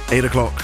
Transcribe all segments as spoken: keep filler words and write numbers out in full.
eight o'clock.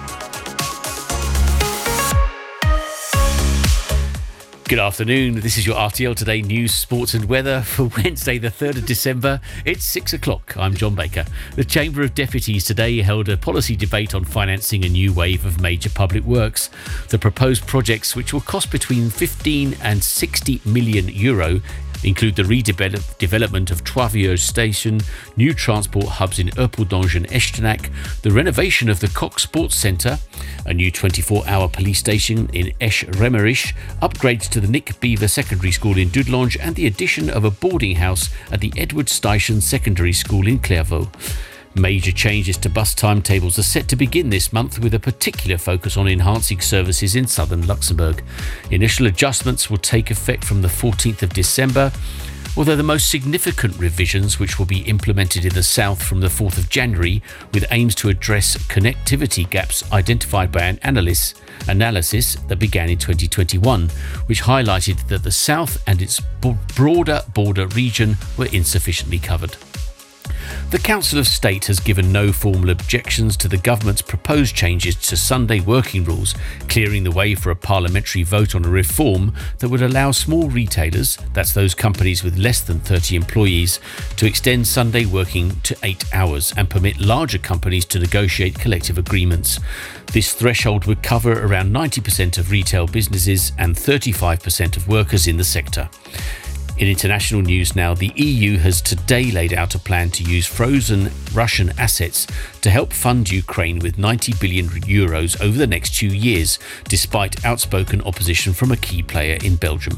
Good afternoon. This is your R T L Today news, sports and weather for Wednesday the third of December. It's six o'clock. I'm John Baker. The Chamber of Deputies today held a policy debate on financing a new wave of major public works. The proposed projects, which will cost between fifteen and sixty million euro, include the redevelopment of Trois-Vieux Station, new transport hubs in Erpeldange and Echternach, the renovation of the Coq Sports Centre, a new twenty-four hour police station in Esch-Remerich, upgrades to the Nick Beaver Secondary School in Dudelange, and the addition of a boarding house at the Edward Steichen Secondary School in Clairvaux. Major changes to bus timetables are set to begin this month, with a particular focus on enhancing services in southern Luxembourg. Initial adjustments will take effect from the fourteenth of December, although the most significant revisions, which will be implemented in the south from the fourth of January, with aims to address connectivity gaps identified by an analysis, analysis that began in twenty twenty-one, which highlighted that the south and its broader border region were insufficiently covered. The Council of State has given no formal objections to the government's proposed changes to Sunday working rules, clearing the way for a parliamentary vote on a reform that would allow small retailers, that's those companies with less than thirty employees, to extend Sunday working to eight hours and permit larger companies to negotiate collective agreements. This threshold would cover around ninety percent of retail businesses and thirty-five percent of workers in the sector. In international news now, the E U has today laid out a plan to use frozen Russian assets to help fund Ukraine with ninety billion euros over the next two years, despite outspoken opposition from a key player in Belgium.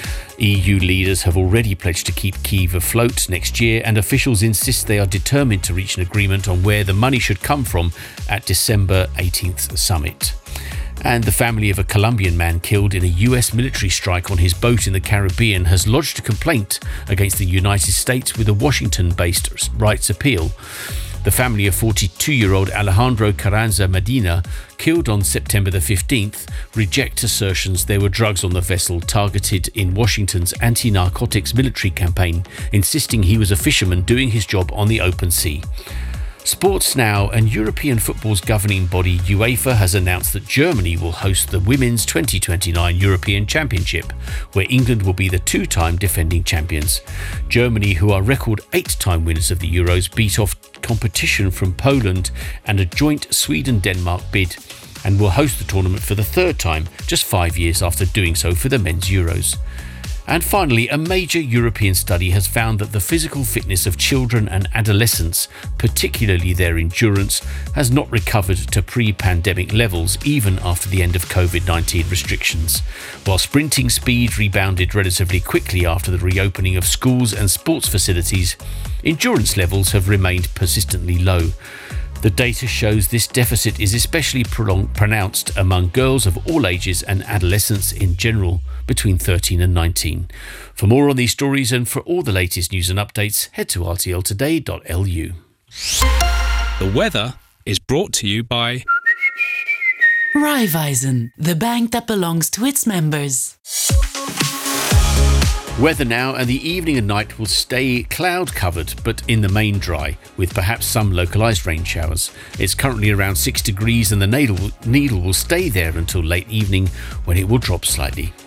E U leaders have already pledged to keep Kyiv afloat next year, and officials insist they are determined to reach an agreement on where the money should come from at December eighteenth summit. And the family of a Colombian man killed in a U S military strike on his boat in the Caribbean has lodged a complaint against the United States with a Washington-based rights appeal. The family of forty-two-year-old Alejandro Carranza Medina, killed on September the fifteenth, reject assertions there were drugs on the vessel targeted in Washington's anti-narcotics military campaign, insisting he was a fisherman doing his job on the open sea. Sports now, and European football's governing body UEFA has announced that Germany will host the Women's twenty twenty-nine European Championship, where England will be the two-time defending champions. Germany, who are record eight-time winners of the Euros, beat off competition from Poland and a joint Sweden-Denmark bid, and will host the tournament for the third time, just five years after doing so for the men's Euros. And finally, a major European study has found that the physical fitness of children and adolescents, particularly their endurance, has not recovered to pre-pandemic levels even after the end of covid nineteen restrictions. While sprinting speed rebounded relatively quickly after the reopening of schools and sports facilities, endurance levels have remained persistently low. The data shows this deficit is especially prolong- pronounced among girls of all ages and adolescents in general, between thirteen and nineteen. For more on these stories and for all the latest news and updates, head to r t l today dot l u. The weather is brought to you by Raiffeisen, the bank that belongs to its members. Weather now, and the evening and night will stay cloud covered but in the main dry, with perhaps some localised rain showers. It's currently around six degrees and the needle, needle will stay there until late evening, when it will drop slightly.